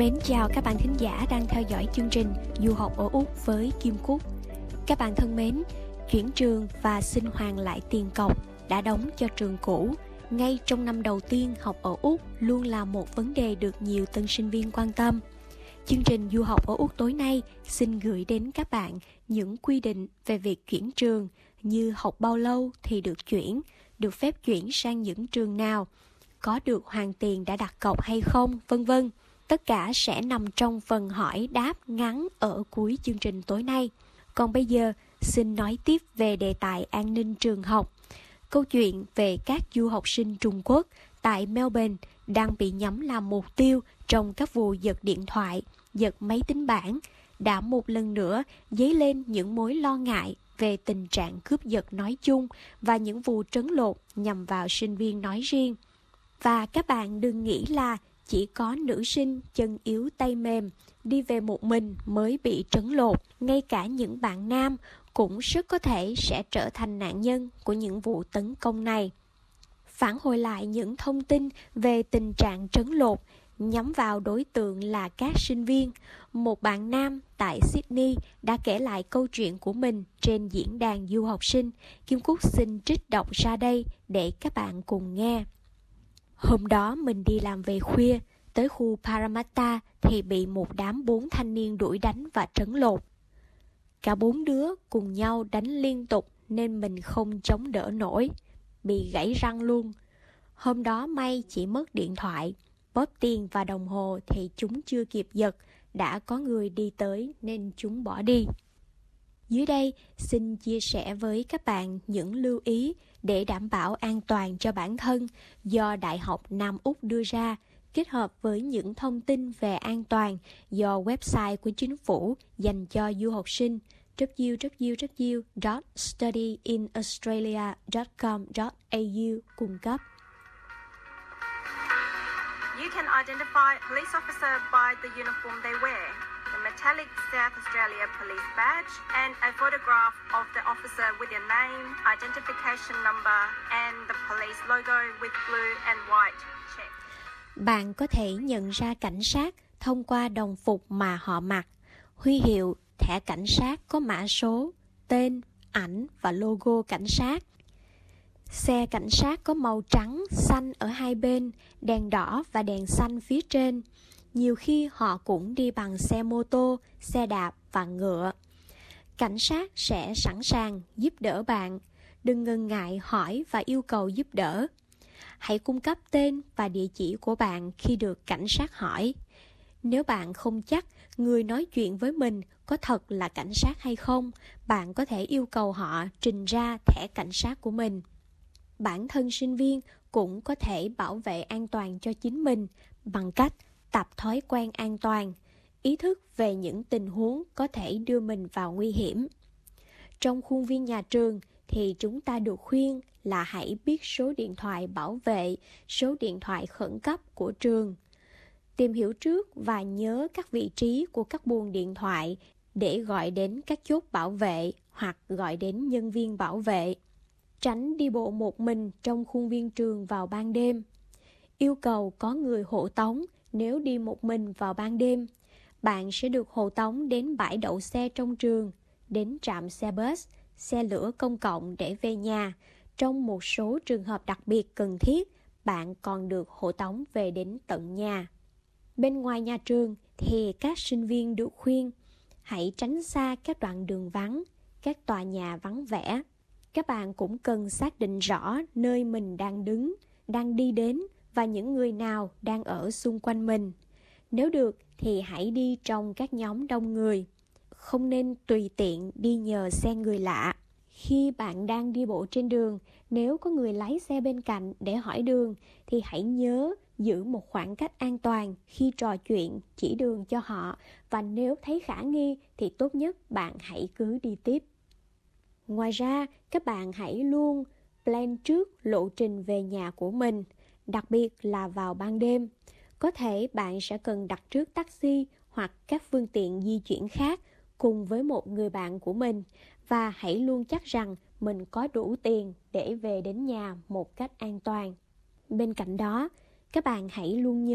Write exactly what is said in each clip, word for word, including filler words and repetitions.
Mến chào các bạn thính giả đang theo dõi chương trình Du học ở Úc với Kim Cúc. Các bạn thân mến, chuyển trường và xin hoàn lại tiền cọc đã đóng cho trường cũ ngay trong năm đầu tiên học ở Úc luôn là một vấn đề được nhiều tân sinh viên quan tâm. Chương trình Du học ở Úc tối nay xin gửi đến các bạn những quy định về việc chuyển trường như học bao lâu thì được chuyển, được phép chuyển sang những trường nào, có được hoàn tiền đã đặt cọc hay không, vân vân. Tất cả sẽ nằm trong phần hỏi đáp ngắn ở cuối chương trình tối nay. Còn bây giờ, xin nói tiếp về đề tài an ninh trường học. Câu chuyện về các du học sinh Trung Quốc tại Melbourne đang bị nhắm làm mục tiêu trong các vụ giật điện thoại, giật máy tính bảng, đã một lần nữa dấy lên những mối lo ngại về tình trạng cướp giật nói chung và những vụ trấn lột nhằm vào sinh viên nói riêng. Và các bạn đừng nghĩ là chỉ có nữ sinh chân yếu tay mềm đi về một mình mới bị trấn lột. Ngay cả những bạn nam cũng rất có thể sẽ trở thành nạn nhân của những vụ tấn công này. Phản hồi lại những thông tin về tình trạng trấn lột nhắm vào đối tượng là các sinh viên, một bạn nam tại Sydney đã kể lại câu chuyện của mình trên diễn đàn du học sinh. Kim Cúc xin trích đọc ra đây để các bạn cùng nghe. Hôm đó mình đi làm về khuya, tới khu Parramatta thì bị một đám bốn thanh niên đuổi đánh và trấn lột. Cả bốn đứa cùng nhau đánh liên tục nên mình không chống đỡ nổi, bị gãy răng luôn. Hôm đó may chỉ mất điện thoại, bóp tiền và đồng hồ thì chúng chưa kịp giật, đã có người đi tới nên chúng bỏ đi. Dưới đây xin chia sẻ với các bạn những lưu ý để đảm bảo an toàn cho bản thân do Đại học Nam Úc đưa ra, kết hợp với những thông tin về an toàn do website của chính phủ dành cho du học sinh w w w chấm study in australia chấm com chấm a u cung cấp. You can identify a police officer by the uniform they wear, the metallic South Australia police badge, and a photograph of the officer with their name, identification number, and the police logo with blue and white check. Bạn có thể nhận ra cảnh sát thông qua đồng phục mà họ mặc, huy hiệu, thẻ cảnh sát có mã số, tên, ảnh và logo cảnh sát. Xe cảnh sát có màu trắng, xanh ở hai bên, đèn đỏ và đèn xanh phía trên. Nhiều khi họ cũng đi bằng xe mô tô, xe đạp và ngựa. Cảnh sát sẽ sẵn sàng giúp đỡ bạn. Đừng ngần ngại hỏi và yêu cầu giúp đỡ. Hãy cung cấp tên và địa chỉ của bạn khi được cảnh sát hỏi. Nếu bạn không chắc người nói chuyện với mình có thật là cảnh sát hay không, bạn có thể yêu cầu họ trình ra thẻ cảnh sát của mình. Bản thân sinh viên cũng có thể bảo vệ an toàn cho chính mình bằng cách tập thói quen an toàn, ý thức về những tình huống có thể đưa mình vào nguy hiểm. Trong khuôn viên nhà trường thì chúng ta được khuyên là hãy biết số điện thoại bảo vệ, số điện thoại khẩn cấp của trường. Tìm hiểu trước và nhớ các vị trí của các buồng điện thoại để gọi đến các chốt bảo vệ hoặc gọi đến nhân viên bảo vệ. Tránh đi bộ một mình trong khuôn viên trường vào ban đêm. Yêu cầu có người hộ tống nếu đi một mình vào ban đêm. Bạn sẽ được hộ tống đến bãi đậu xe trong trường, đến trạm xe bus, xe lửa công cộng để về nhà. Trong một số trường hợp đặc biệt cần thiết, bạn còn được hộ tống về đến tận nhà. Bên ngoài nhà trường thì các sinh viên được khuyên hãy tránh xa các đoạn đường vắng, các tòa nhà vắng vẻ. Các bạn cũng cần xác định rõ nơi mình đang đứng, đang đi đến và những người nào đang ở xung quanh mình. Nếu được thì hãy đi trong các nhóm đông người. Không nên tùy tiện đi nhờ xe người lạ. Khi bạn đang đi bộ trên đường, nếu có người lái xe bên cạnh để hỏi đường thì hãy nhớ giữ một khoảng cách an toàn khi trò chuyện, chỉ đường cho họ, và nếu thấy khả nghi thì tốt nhất bạn hãy cứ đi tiếp. Ngoài ra, các bạn hãy luôn plan trước lộ trình về nhà của mình, đặc biệt là vào ban đêm. Có thể bạn sẽ cần đặt trước taxi hoặc các phương tiện di chuyển khác cùng với một người bạn của mình, và hãy luôn chắc rằng mình có đủ tiền để về đến nhà một cách an toàn. Bên cạnh đó, các bạn hãy luôn nhớ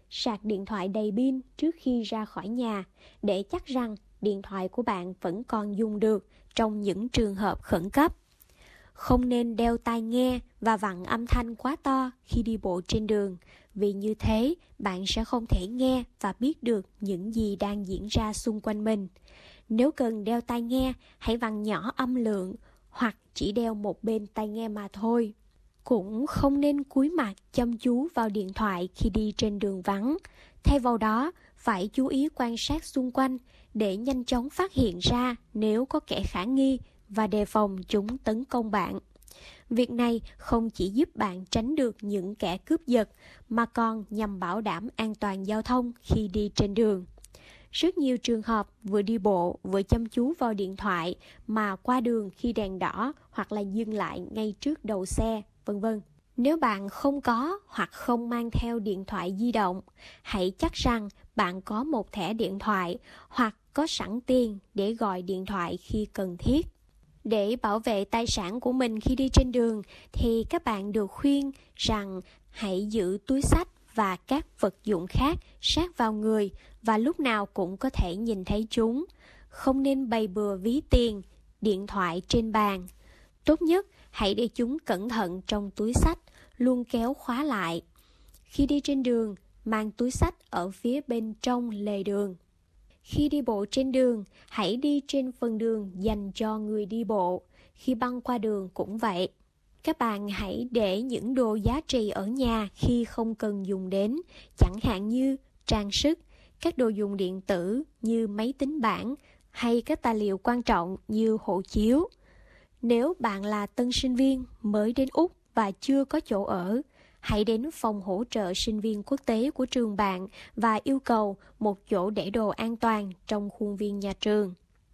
sạc điện thoại đầy pin trước khi ra khỏi nhà để chắc rằng điện thoại của bạn vẫn còn dùng được trong những trường hợp khẩn cấp. Không nên đeo tai nghe và vặn âm thanh quá to khi đi bộ trên đường, vì như thế bạn sẽ không thể nghe và biết được những gì đang diễn ra xung quanh mình. Nếu cần đeo tai nghe, hãy vặn nhỏ âm lượng hoặc chỉ đeo một bên tai nghe mà thôi. Cũng không nên cúi mặt chăm chú vào điện thoại khi đi trên đường vắng. Thay vào đó, phải chú ý quan sát xung quanh để nhanh chóng phát hiện ra nếu có kẻ khả nghi và đề phòng chúng tấn công bạn. Việc này không chỉ giúp bạn tránh được những kẻ cướp giật mà còn nhằm bảo đảm an toàn giao thông khi đi trên đường. Rất nhiều trường hợp vừa đi bộ vừa chăm chú vào điện thoại mà qua đường khi đèn đỏ hoặc là dừng lại ngay trước đầu xe, vân vân. Nếu bạn không có hoặc không mang theo điện thoại di động, hãy chắc rằng bạn có một thẻ điện thoại hoặc có sẵn tiền để gọi điện thoại khi cần thiết. Để bảo vệ tài sản của mình khi đi trên đường thì các bạn được khuyên rằng hãy giữ túi xách và các vật dụng khác sát vào người và lúc nào cũng có thể nhìn thấy chúng. Không nên bày bừa ví tiền, điện thoại trên bàn. Tốt nhất, hãy để chúng cẩn thận trong túi xách, luôn kéo khóa lại. Khi đi trên đường, mang túi xách ở phía bên trong lề đường. Khi đi bộ trên đường, hãy đi trên phần đường dành cho người đi bộ. Khi băng qua đường cũng vậy. Các bạn hãy để những đồ giá trị ở nhà khi không cần dùng đến, chẳng hạn như trang sức, các đồ dùng điện tử như máy tính bảng hay các tài liệu quan trọng như hộ chiếu. Nếu bạn là tân sinh viên mới đến Úc và chưa có chỗ ở, hãy đến phòng hỗ trợ sinh viên quốc tế của trường bạn và yêu cầu một chỗ để đồ an toàn trong khuôn viên nhà trường.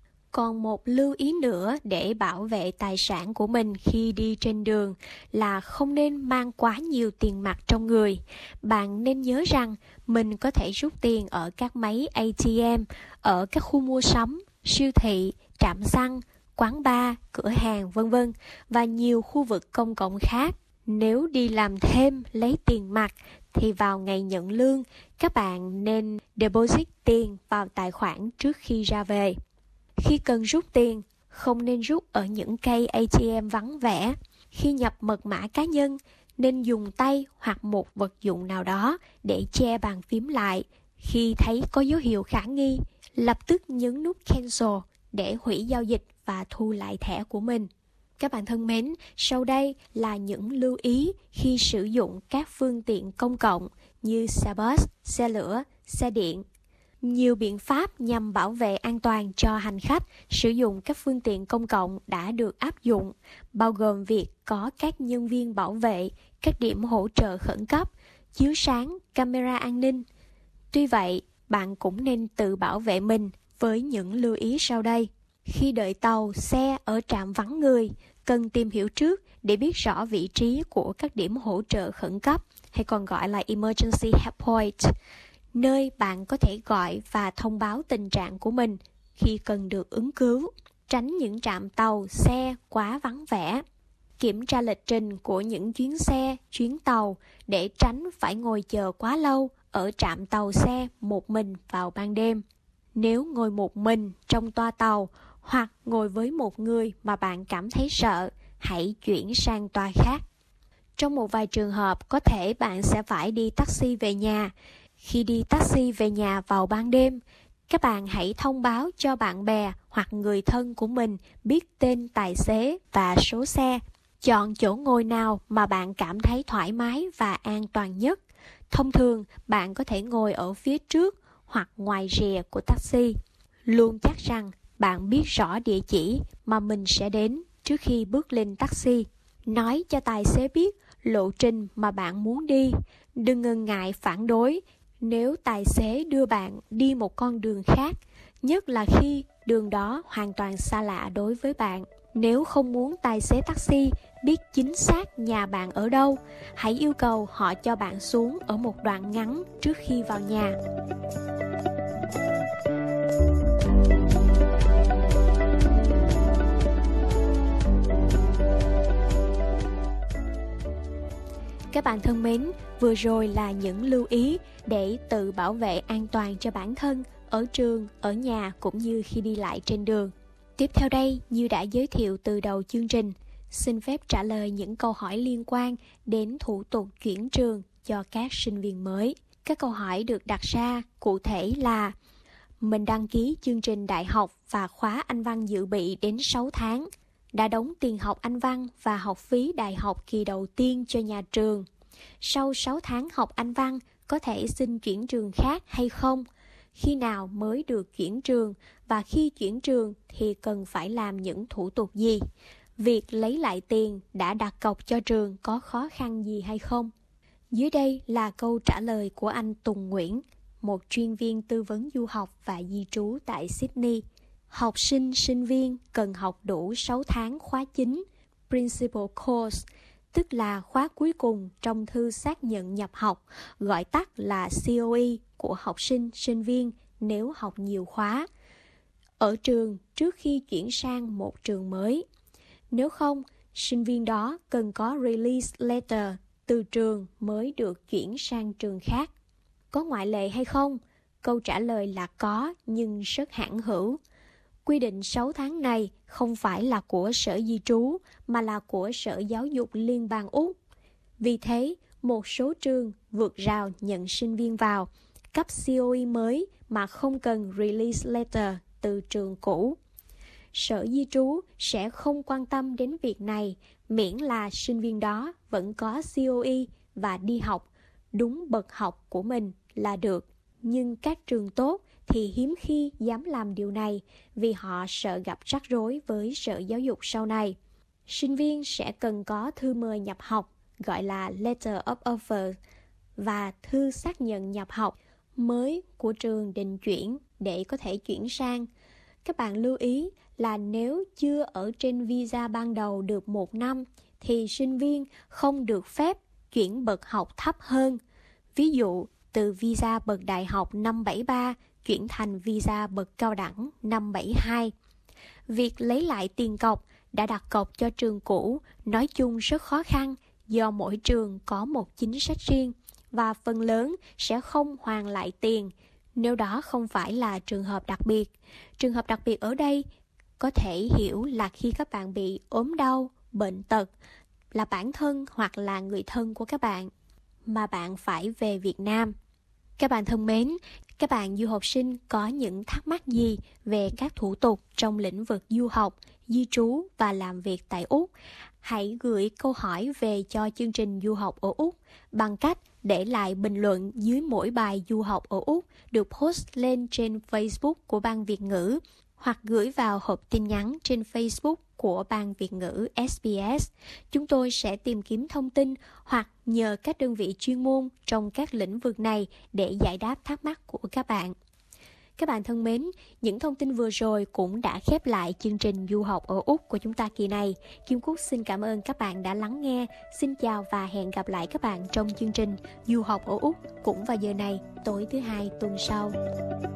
Còn một lưu ý nữa để bảo vệ tài sản của mình khi đi trên đường là không nên mang quá nhiều tiền mặt trong người. Bạn nên nhớ rằng mình có thể rút tiền ở các máy a tê em, ở các khu mua sắm, siêu thị, trạm xăng, quán bar, cửa hàng, vân vân và nhiều khu vực công cộng khác. Nếu đi làm thêm lấy tiền mặt thì vào ngày nhận lương, các bạn nên deposit tiền vào tài khoản trước khi ra về. Khi cần rút tiền, không nên rút ở những cây a tê em vắng vẻ. Khi nhập mật mã cá nhân, nên dùng tay hoặc một vật dụng nào đó để che bàn phím lại. Khi thấy có dấu hiệu khả nghi, lập tức nhấn nút cancel để hủy giao dịch và thu lại thẻ của mình. Các bạn thân mến, sau đây là những lưu ý khi sử dụng các phương tiện công cộng như xe bus, xe lửa, xe điện. Nhiều biện pháp nhằm bảo vệ an toàn cho hành khách sử dụng các phương tiện công cộng đã được áp dụng, bao gồm việc có các nhân viên bảo vệ, các điểm hỗ trợ khẩn cấp, chiếu sáng, camera an ninh. Tuy vậy, bạn cũng nên tự bảo vệ mình với những lưu ý sau đây. Khi đợi tàu, xe ở trạm vắng người, cần tìm hiểu trước để biết rõ vị trí của các điểm hỗ trợ khẩn cấp, hay còn gọi là Emergency Help Point, nơi bạn có thể gọi và thông báo tình trạng của mình khi cần được ứng cứu. Tránh những trạm tàu, xe quá vắng vẻ. Kiểm tra lịch trình của những chuyến xe, chuyến tàu để tránh phải ngồi chờ quá lâu ở trạm tàu xe một mình vào ban đêm. Nếu ngồi một mình trong toa tàu hoặc ngồi với một người mà bạn cảm thấy sợ, hãy chuyển sang toa khác. Trong một vài trường hợp, có thể bạn sẽ phải đi taxi về nhà. Khi đi taxi về nhà vào ban đêm, các bạn hãy thông báo cho bạn bè hoặc người thân của mình biết tên tài xế và số xe. Chọn chỗ ngồi nào mà bạn cảm thấy thoải mái và an toàn nhất. Thông thường, bạn có thể ngồi ở phía trước hoặc ngoài rìa của taxi. Luôn chắc rằng bạn biết rõ địa chỉ mà mình sẽ đến trước khi bước lên taxi. Nói cho tài xế biết lộ trình mà bạn muốn đi. Đừng ngần ngại phản đối nếu tài xế đưa bạn đi một con đường khác, nhất là khi đường đó hoàn toàn xa lạ đối với bạn. Nếu không muốn tài xế taxi biết chính xác nhà bạn ở đâu, hãy yêu cầu họ cho bạn xuống ở một đoạn ngắn trước khi vào nhà. Các bạn bạn thân mến, vừa rồi là những lưu ý để tự bảo vệ an toàn cho bản thân ở trường, ở nhà cũng như khi đi lại trên đường. Tiếp theo đây, như đã giới thiệu từ đầu chương trình, xin phép trả lời những câu hỏi liên quan đến thủ tục chuyển trường cho các sinh viên mới. Các câu hỏi được đặt ra cụ thể là: mình đăng ký chương trình đại học và khóa Anh văn dự bị đến sáu tháng, đã đóng tiền học Anh văn và học phí đại học kỳ đầu tiên cho nhà trường. Sau sáu tháng học Anh văn, có thể xin chuyển trường khác hay không? Khi nào mới được chuyển trường? Và khi chuyển trường thì cần phải làm những thủ tục gì? Việc lấy lại tiền đã đặt cọc cho trường có khó khăn gì hay không? Dưới đây là câu trả lời của anh Tùng Nguyễn, một chuyên viên tư vấn du học và di trú tại Sydney. Học sinh, sinh viên cần học đủ sáu tháng khóa chính Principal Course, tức là khóa cuối cùng trong thư xác nhận nhập học, gọi tắt là xê o e của học sinh, sinh viên nếu học nhiều khóa ở trường trước khi chuyển sang một trường mới. Nếu không, sinh viên đó cần có release letter từ trường mới được chuyển sang trường khác. Có ngoại lệ hay không? Câu trả lời là có, nhưng rất hãn hữu. Quy định sáu tháng này không phải là của Sở Di trú mà là của Sở Giáo dục Liên bang Úc. Vì thế, một số trường vượt rào nhận sinh viên vào, cấp xê o e mới mà không cần release letter từ trường cũ. Sở Di trú sẽ không quan tâm đến việc này, miễn là sinh viên đó vẫn có xê o e và đi học đúng bậc học của mình là được. Nhưng các trường tốt thì hiếm khi dám làm điều này vì họ sợ gặp rắc rối với Sở Giáo dục sau này. Sinh viên sẽ cần có thư mời nhập học, gọi là Letter of Offer, và thư xác nhận nhập học mới của trường định chuyển để có thể chuyển sang. Các bạn lưu ý là nếu chưa ở trên visa ban đầu được một năm thì sinh viên không được phép chuyển bậc học thấp hơn. Ví dụ, từ visa bậc đại học năm bảy ba chuyển thành visa bậc cao đẳng năm bảy hai. Việc lấy lại tiền cọc đã đặt cọc cho trường cũ nói chung rất khó khăn do mỗi trường có một chính sách riêng và phần lớn sẽ không hoàn lại tiền nếu đó không phải là trường hợp đặc biệt. Trường hợp đặc biệt ở đây có thể hiểu là khi các bạn bị ốm đau, bệnh tật, là bản thân hoặc là người thân của các bạn mà bạn phải về Việt Nam. Các bạn thân mến, các bạn du học sinh có những thắc mắc gì về các thủ tục trong lĩnh vực du học, di trú và làm việc tại Úc? Hãy gửi câu hỏi về cho chương trình Du học ở Úc bằng cách để lại bình luận dưới mỗi bài Du học ở Úc được post lên trên Facebook của Ban Việt ngữ hoặc gửi vào hộp tin nhắn trên Facebook của Ban Việt ngữ ét bê ét. Chúng tôi sẽ tìm kiếm thông tin hoặc nhờ các đơn vị chuyên môn trong các lĩnh vực này để giải đáp thắc mắc của các bạn. Các bạn thân mến, những thông tin vừa rồi cũng đã khép lại chương trình Du học ở Úc của chúng ta kỳ này. Kim Cúc xin cảm ơn các bạn đã lắng nghe. Xin chào và hẹn gặp lại các bạn trong chương trình Du học ở Úc cũng vào giờ này tối thứ hai tuần sau.